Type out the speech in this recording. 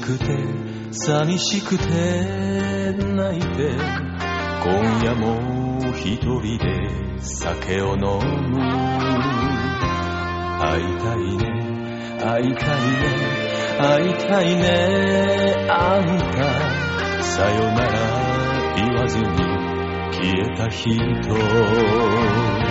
くて寂しくて泣いて今夜も一人で酒を飲む。会いたいね会いたいね会いたいねあんたさよなら言わずに消えた人。